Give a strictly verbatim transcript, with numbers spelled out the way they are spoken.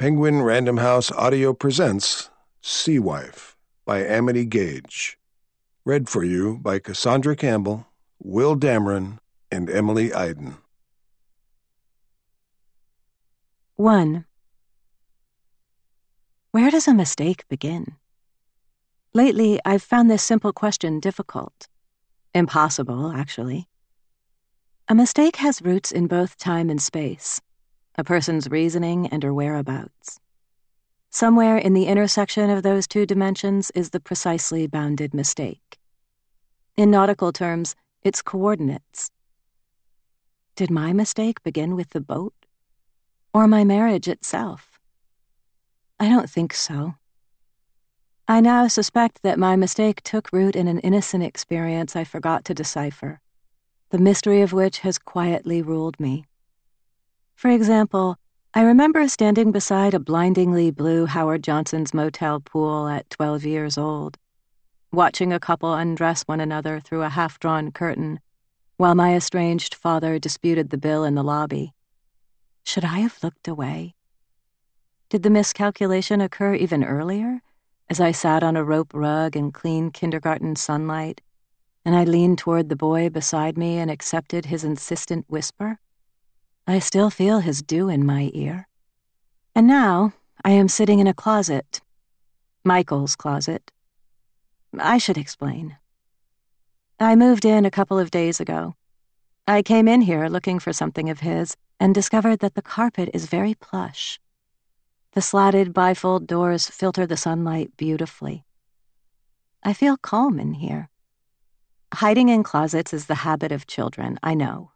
Penguin Random House Audio presents Sea Wife by Amity Gage. Read for you by Cassandra Campbell, Will Dameron, and Emily Iden. one. Where does a mistake begin? Lately, I've found this simple question difficult. Impossible, actually. A mistake has roots in both time and space, a person's reasoning and her whereabouts. Somewhere in the intersection of those two dimensions is the precisely bounded mistake. In nautical terms, it's coordinates. Did my mistake begin with the boat? Or my marriage itself? I don't think so. I now suspect that my mistake took root in an innocent experience I forgot to decipher, the mystery of which has quietly ruled me. For example, I remember standing beside a blindingly blue Howard Johnson's motel pool at twelve years old, watching a couple undress one another through a half-drawn curtain, while my estranged father disputed the bill in the lobby. Should I have looked away? Did the miscalculation occur even earlier, as I sat on a rope rug in clean kindergarten sunlight, and I leaned toward the boy beside me and accepted his insistent whisper? I still feel his dew in my ear. And now I am sitting in a closet, Michael's closet. I should explain. I moved in a couple of days ago. I came in here looking for something of his and discovered that the carpet is very plush. The slatted bifold doors filter the sunlight beautifully. I feel calm in here. Hiding in closets is the habit of children, I know.